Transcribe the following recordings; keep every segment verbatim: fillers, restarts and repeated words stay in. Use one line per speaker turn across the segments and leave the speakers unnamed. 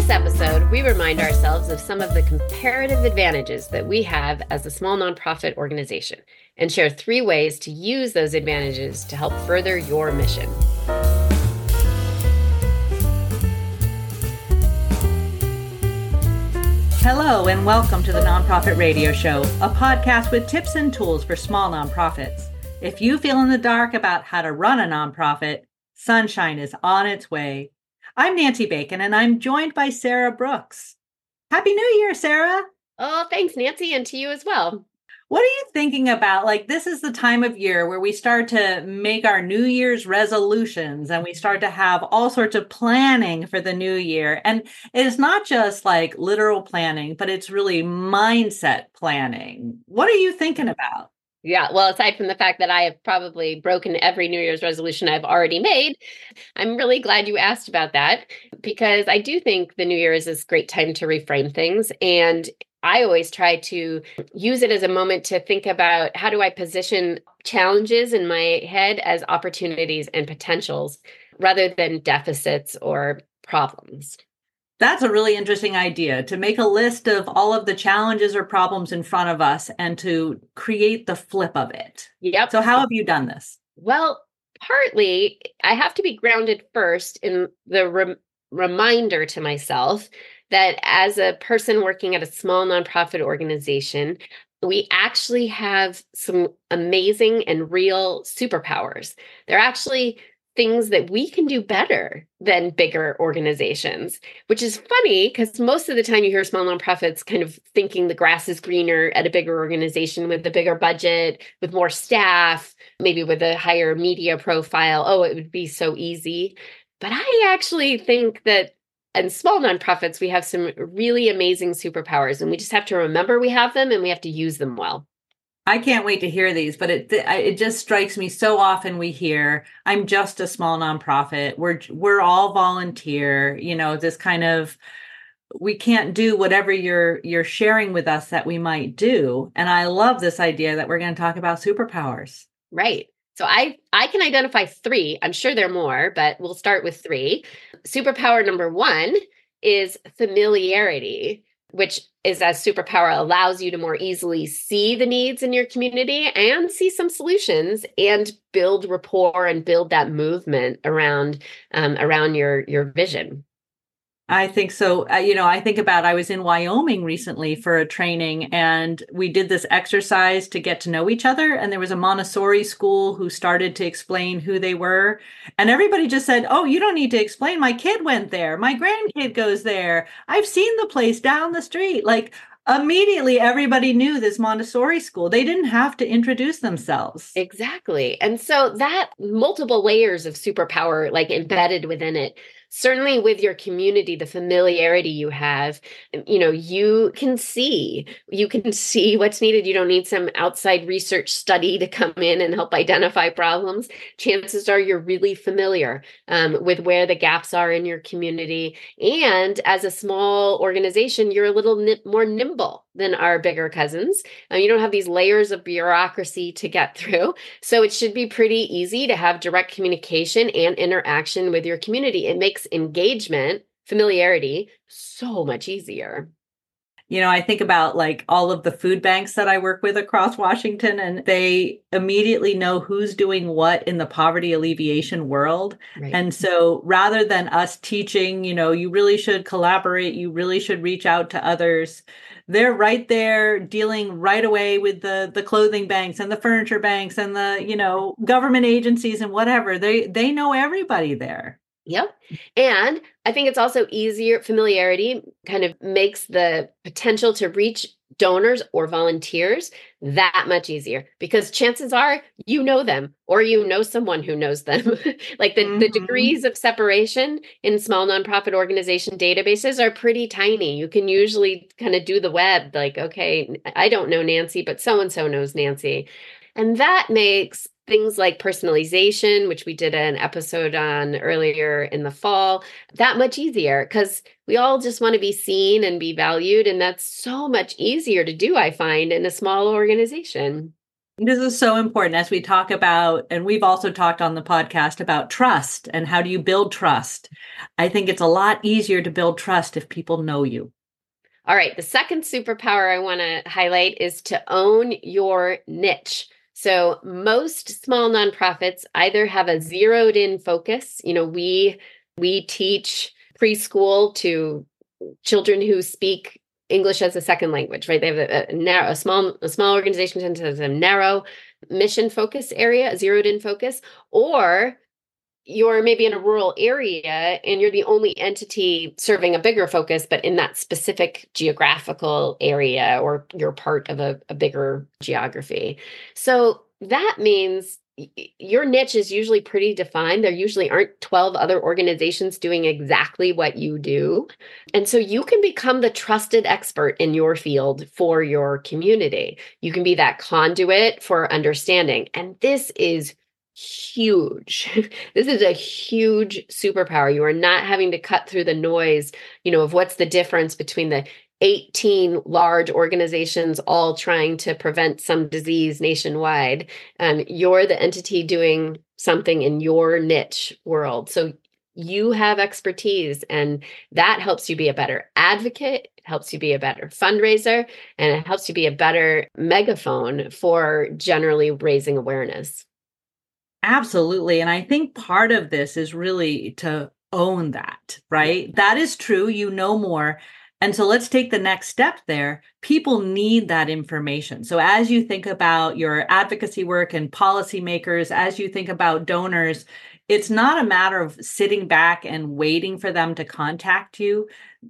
this episode, we remind ourselves of some of the comparative advantages that we have as a small nonprofit organization and share three ways to use those advantages to help further your mission.
Hello and welcome to the Nonprofit Radio Show, a podcast with tips and tools for small nonprofits. If you feel in the dark about how to run a nonprofit, sunshine is on its way. I'm Nancy Bacon, and I'm joined by Sarah Brooks. Happy New Year, Sarah.
Oh, thanks, Nancy, and to you as well.
What are you thinking about? Like, this is the time of year where we start to make our New Year's resolutions and we start to have all sorts of planning for the new year. And it's not just like literal planning, but it's really mindset planning. What are you thinking about?
Yeah, well, aside from the fact that I have probably broken every New Year's resolution I've already made, I'm really glad you asked about that because I do think the New Year is this great time to reframe things. And I always try to use it as a moment to think about how do I position challenges in my head as opportunities and potentials rather than deficits or problems.
That's a really interesting idea, to make a list of all of the challenges or problems in front of us and to create the flip of it.
Yep.
So how have you done this?
Well, partly I have to be grounded first in the re- reminder to myself that as a person working at a small nonprofit organization, we actually have some amazing and real superpowers. They're actually things that we can do better than bigger organizations, which is funny because most of the time you hear small nonprofits kind of thinking the grass is greener at a bigger organization with a bigger budget, with more staff, maybe with a higher media profile. Oh, it would be so easy. But I actually think that in small nonprofits, we have some really amazing superpowers, and we just have to remember we have them and we have to use them well.
I can't wait to hear these, but it it just strikes me so often we hear, I'm just a small nonprofit. We're we're all volunteer, you know, this kind of, we can't do whatever you're you're sharing with us that we might do. And I love this idea that we're going to talk about superpowers.
Right. So I I can identify three. I'm sure there are more, but we'll start with three. Superpower number one is familiarity, which is as superpower allows you to more easily see the needs in your community and see some solutions and build rapport and build that movement around um, around your your vision.
I think so. Uh, you know, I think about, I was in Wyoming recently for a training and we did this exercise to get to know each other. And there was a Montessori school who started to explain who they were. And everybody just said, oh, you don't need to explain. My kid went there. My grandkid goes there. I've seen the place down the street. Like, immediately, everybody knew this Montessori school. They didn't have to introduce themselves.
Exactly. And so that multiple layers of superpower, like embedded within it, certainly with your community, the familiarity you have, you know, you can see, you can see what's needed. You don't need some outside research study to come in and help identify problems. Chances are you're really familiar um, with where the gaps are in your community. And as a small organization, you're a little ni- more nimble than our bigger cousins. Uh, you don't have these layers of bureaucracy to get through. So it should be pretty easy to have direct communication and interaction with your community. It makes engagement, familiarity, so much easier.
You know, I think about like all of the food banks that I work with across Washington, and they immediately know who's doing what in the poverty alleviation world. Right. And so rather than us teaching, you know, you really should collaborate, you really should reach out to others, they're right there dealing right away with the, the clothing banks and the furniture banks and the, you know, government agencies and whatever. They they know everybody there.
Yep. And I think it's also easier. Familiarity kind of makes the potential to reach donors or volunteers that much easier because chances are you know them or you know someone who knows them. Like the, mm-hmm. the degrees of separation in small nonprofit organization databases are pretty tiny. You can usually kind of do the web like, okay, I don't know Nancy, but so-and-so knows Nancy. And that makes things like personalization, which we did an episode on earlier in the fall, that much easier because we all just want to be seen and be valued. And that's so much easier to do, I find, in a small organization.
This is so important as we talk about, and we've also talked on the podcast about trust and how do you build trust. I think it's a lot easier to build trust if people know you.
All right. The second superpower I want to highlight is to own your niche. So most small nonprofits either have a zeroed in focus. You know, we we teach preschool to children who speak English as a second language, right? They have a, a narrow, a small, a small organization tends to have a narrow mission focus area, a zeroed in focus, or you're maybe in a rural area and you're the only entity serving a bigger focus, but in that specific geographical area, or you're part of a, a bigger geography. So that means your niche is usually pretty defined. There usually aren't twelve other organizations doing exactly what you do. And so you can become the trusted expert in your field for your community. You can be that conduit for understanding. And this is huge. This is a huge superpower. You are not having to cut through the noise, you know, of what's the difference between the eighteen large organizations all trying to prevent some disease nationwide. Um, you're the entity doing something in your niche world. So you have expertise, and that helps you be a better advocate, it helps you be a better fundraiser, and it helps you be a better megaphone for generally raising awareness.
Absolutely. And I think part of this is really to own that, right? That is true. You know more. And so let's take the next step there. People need that information. So as you think about your advocacy work and policymakers, as you think about donors, it's not a matter of sitting back and waiting for them to contact you.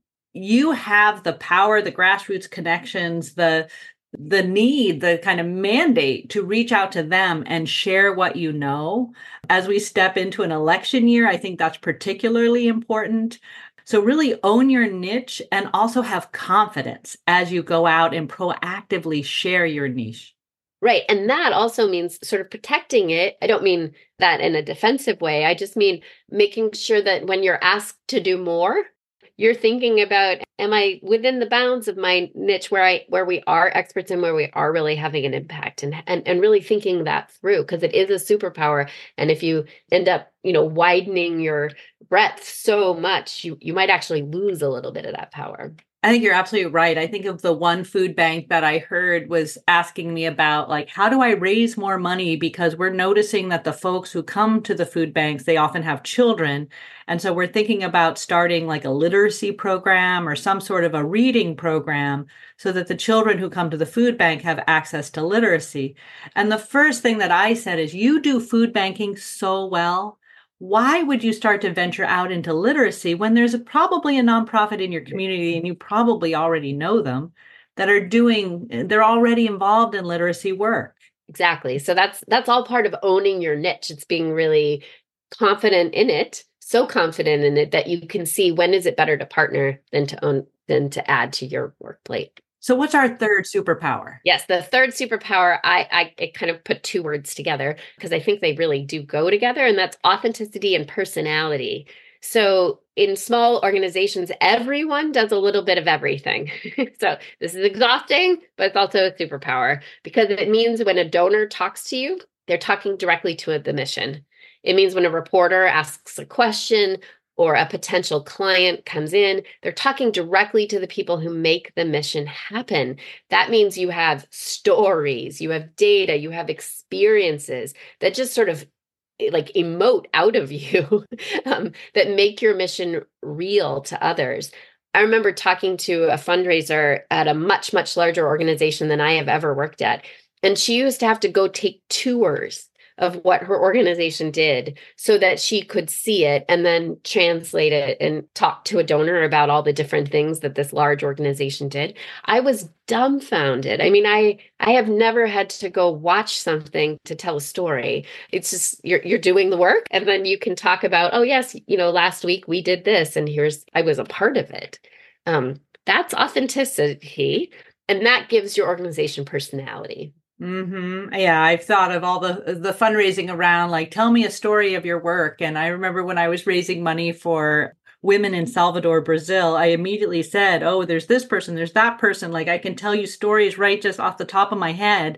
You have the power, the grassroots connections, the the need, the kind of mandate to reach out to them and share what you know. As we step into an election year, I think that's particularly important. So really own your niche and also have confidence as you go out and proactively share your niche.
Right. And that also means sort of protecting it. I don't mean that in a defensive way. I just mean making sure that when you're asked to do more, you're thinking about, am I within the bounds of my niche where I where we are experts and where we are really having an impact, and and, and really thinking that through, because it is a superpower. And if you end up, you know, widening your breadth so much, you you might actually lose a little bit of that power.
I think you're absolutely right. I think of the one food bank that I heard was asking me about, like, how do I raise more money? Because we're noticing that the folks who come to the food banks, they often have children. And so we're thinking about starting like a literacy program or some sort of a reading program so that the children who come to the food bank have access to literacy. And the first thing that I said is, you do food banking so well. Why would you start to venture out into literacy when there's a, probably a nonprofit in your community, and you probably already know them, that are doing, they're already involved in literacy work?
Exactly. So that's that's all part of owning your niche. It's being really confident in it, so confident in it that you can see when is it better to partner than to own than to add to your work plate.
So what's our third superpower?
Yes, the third superpower, I, I, I kind of put two words together because I think they really do go together, and that's authenticity and personality. So in small organizations, everyone does a little bit of everything. So this is exhausting, but it's also a superpower because it means when a donor talks to you, they're talking directly to the mission. It means when a reporter asks a question or a potential client comes in, they're talking directly to the people who make the mission happen. That means you have stories, you have data, you have experiences that just sort of like emote out of you um, that make your mission real to others. I remember talking to a fundraiser at a much, much larger organization than I have ever worked at. And she used to have to go take tours of what her organization did so that she could see it and then translate it and talk to a donor about all the different things that this large organization did. I was dumbfounded. I mean, I I have never had to go watch something to tell a story. It's just you're you're doing the work, and then you can talk about, oh yes, you know, last week we did this, and here's I was a part of it. Um, that's authenticity, and that gives your organization personality.
Mm-hmm. Yeah, I've thought of all the the fundraising around, like, tell me a story of your work. And I remember when I was raising money for women in Salvador, Brazil, I immediately said, oh, there's this person, there's that person. Like, I can tell you stories right just off the top of my head.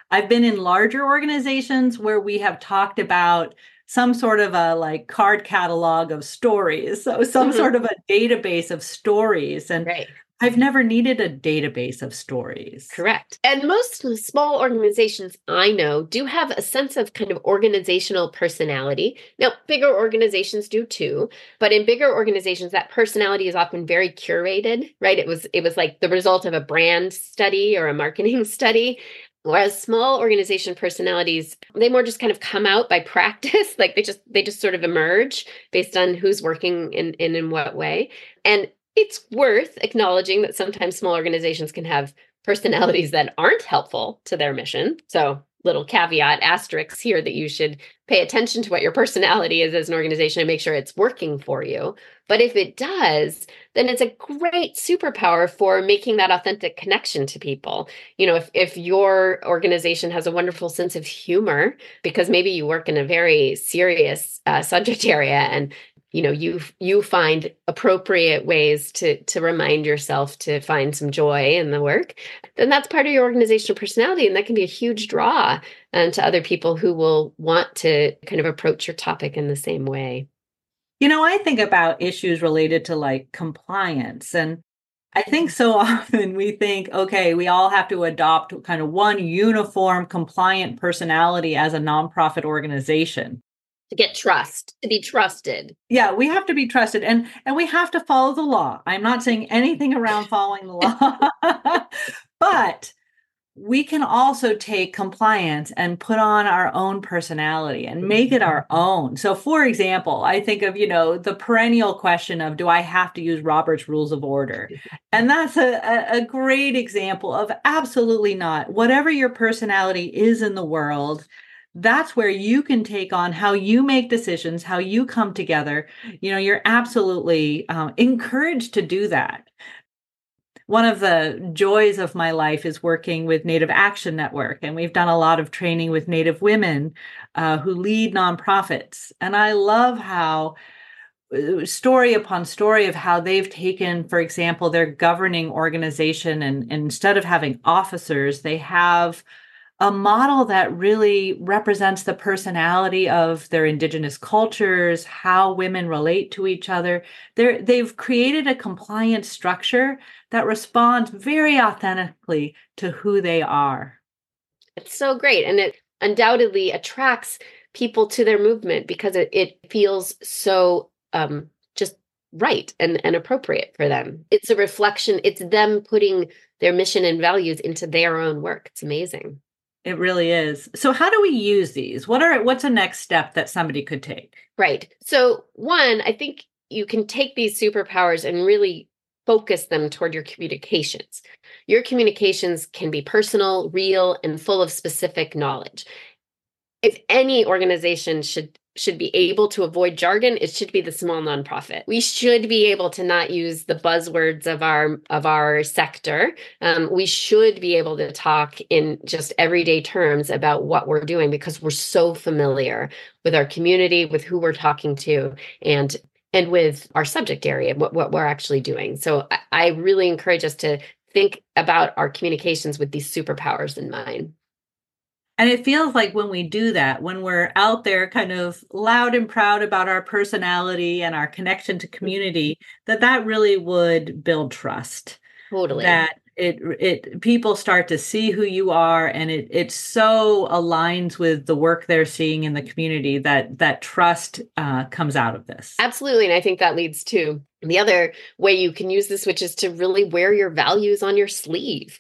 I've been in larger organizations where we have talked about some sort of a like card catalog of stories. So some mm-hmm. sort of a database of stories. And
right.
I've never needed a database of stories.
Correct. And most small organizations I know do have a sense of kind of organizational personality. Now, bigger organizations do too, but in bigger organizations, that personality is often very curated, right? It was it was like the result of a brand study or a marketing study. Whereas small organization personalities, they more just kind of come out by practice, like they just they just sort of emerge based on who's working in in, in what way. And it's worth acknowledging that sometimes small organizations can have personalities that aren't helpful to their mission. So little caveat, asterisks here that you should pay attention to what your personality is as an organization and make sure it's working for you. But if it does, then it's a great superpower for making that authentic connection to people. You know, if, if your organization has a wonderful sense of humor, because maybe you work in a very serious uh, subject area and you know, you you find appropriate ways to to remind yourself to find some joy in the work, then that's part of your organizational personality. And that can be a huge draw um, to other people who will want to kind of approach your topic in the same way.
You know, I think about issues related to like compliance. And I think so often we think, okay, we all have to adopt kind of one uniform compliant personality as a nonprofit organization.
To get trust, to be trusted.
Yeah, we have to be trusted and, and we have to follow the law. I'm not saying anything around following the law, but we can also take compliance and put on our own personality and make it our own. So for example, I think of, you know, the perennial question of, do I have to use Robert's Rules of Order? And that's a, a, a great example of absolutely not. Whatever your personality is in the world, that's where you can take on how you make decisions, how you come together. You know, you're absolutely um, encouraged to do that. One of the joys of my life is working with Native Action Network, and we've done a lot of training with Native women uh, who lead nonprofits. And I love how story upon story of how they've taken, for example, their governing organization, and, and instead of having officers, they have a model that really represents the personality of their indigenous cultures, how women relate to each other. They're, they've created a compliance structure that responds very authentically to who they are.
It's so great. And it undoubtedly attracts people to their movement because it, it feels so um, just right and, and appropriate for them. It's a reflection. It's them putting their mission and values into their own work. It's amazing.
It really is. So how do we use these? What are what's a next step that somebody could take?
Right. So one, I think you can take these superpowers and really focus them toward your communications. Your communications can be personal, real, and full of specific knowledge. If any organization should should be able to avoid jargon, it should be the small nonprofit. We should be able to not use the buzzwords of our of our sector. Um, we should be able to talk in just everyday terms about what we're doing because we're so familiar with our community, with who we're talking to, and and with our subject area, what, what we're actually doing. So I, I really encourage us to think about our communications with these superpowers in mind.
And it feels like when we do that, when we're out there kind of loud and proud about our personality and our connection to community, that that really would build trust.
Totally.
That it it people start to see who you are, and it it so aligns with the work they're seeing in the community that that trust uh, comes out of this.
Absolutely. And I think that leads to the other way you can use this, which is to really wear your values on your sleeve.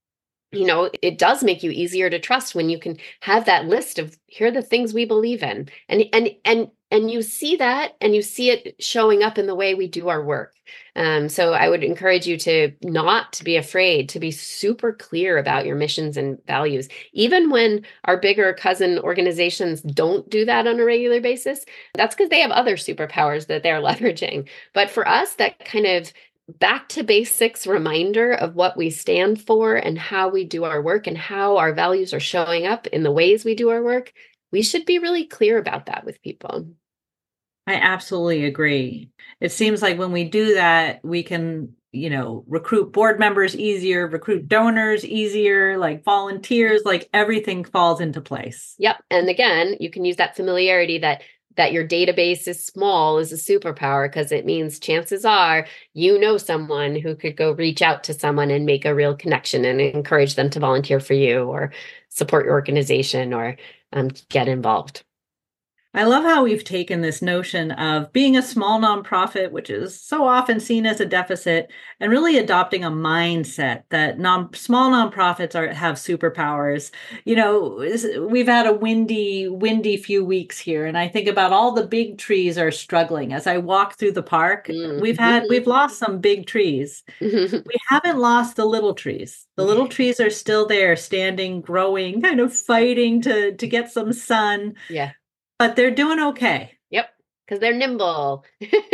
You know, it does make you easier to trust when you can have that list of here are the things we believe in. And and and and you see that and you see it showing up in the way we do our work. Um, so I would encourage you to not to be afraid, to be super clear about your missions and values. Even when our bigger cousin organizations don't do that on a regular basis, that's because they have other superpowers that they're leveraging. But for us, that kind of back to basics reminder of what we stand for and how we do our work and how our values are showing up in the ways we do our work, we should be really clear about that with people.
I absolutely agree. It seems like when we do that, we can you know, recruit board members easier, recruit donors easier, like volunteers, like everything falls into place.
Yep. And again, you can use that familiarity that that your database is small is a superpower, because it means chances are you know someone who could go reach out to someone and make a real connection and encourage them to volunteer for you or support your organization or um, get involved.
I love how we've taken this notion of being a small nonprofit, which is so often seen as a deficit, and really adopting a mindset that non small nonprofits are have superpowers. You know, we've had a windy, windy few weeks here, and I think about all the big trees are struggling. As I walk through the park, mm-hmm. we've had we've lost some big trees. We haven't lost the little trees. The little trees are still there, standing, growing, kind of fighting to to get some sun.
Yeah.
But they're doing okay.
Yep, because they're nimble.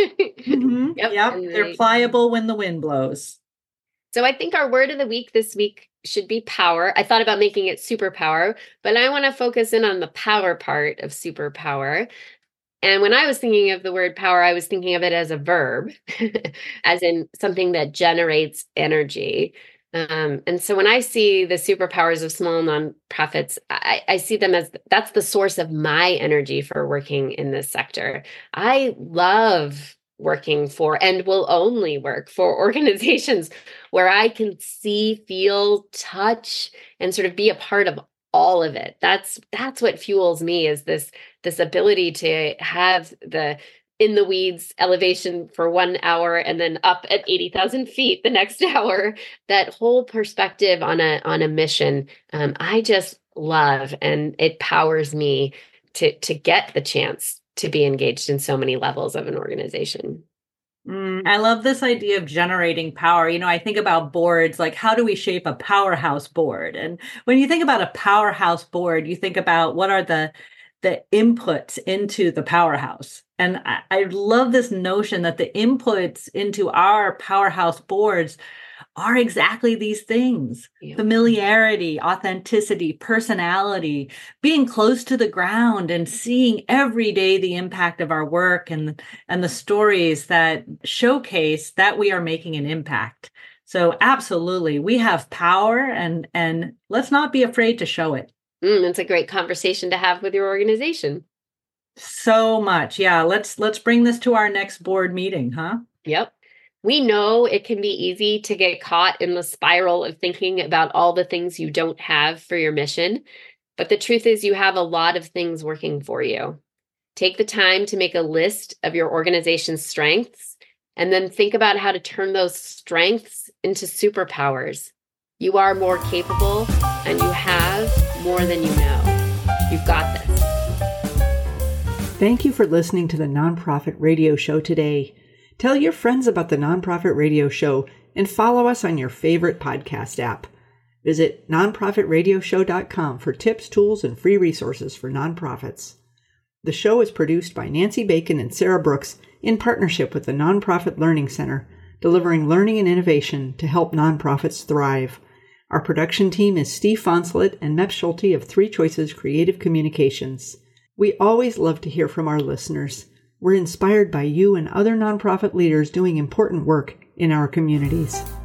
mm-hmm. Yep, yep. They... they're pliable when the wind blows.
So I think our word of the week this week should be power. I thought about making it superpower, but I want to focus in on the power part of superpower. And when I was thinking of the word power, I was thinking of it as a verb, as in something that generates energy. Um, and so when I see the superpowers of small nonprofits, I, I see them as that's the source of my energy for working in this sector. I love working for and will only work for organizations where I can see, feel, touch, and sort of be a part of all of it. That's that's what fuels me, is this this ability to have the in the weeds elevation for one hour and then up at eighty thousand feet the next hour, that whole perspective on a, on a mission. Um, I just love, and it powers me to, to get the chance to be engaged in so many levels of an organization.
Mm, I love this idea of generating power. You know, I think about boards, like how do we shape a powerhouse board? And when you think about a powerhouse board, you think about what are the the inputs into the powerhouse. And I, I love this notion that the inputs into our powerhouse boards are exactly these things: yeah. Familiarity, authenticity, personality, being close to the ground and seeing every day the impact of our work and, and the stories that showcase that we are making an impact. So absolutely, we have power, and, and let's not be afraid to show it.
Mm, it's a great conversation to have with your organization.
So much. Yeah. Let's, let's bring this to our next board meeting, huh?
Yep. We know it can be easy to get caught in the spiral of thinking about all the things you don't have for your mission. But the truth is, you have a lot of things working for you. Take the time to make a list of your organization's strengths, and then think about how to turn those strengths into superpowers. You are more capable, and you have more than you know. You've got this.
Thank you for listening to the Nonprofit Radio Show today. Tell your friends about the Nonprofit Radio Show and follow us on your favorite podcast app. Visit nonprofit radio show dot com for tips, tools, and free resources for nonprofits. The show is produced by Nancy Bacon and Sarah Brooks in partnership with the Nonprofit Learning Center, delivering learning and innovation to help nonprofits thrive. Our production team is Steve Fonslet and Mep Schulte of Three Choices Creative Communications. We always love to hear from our listeners. We're inspired by you and other nonprofit leaders doing important work in our communities.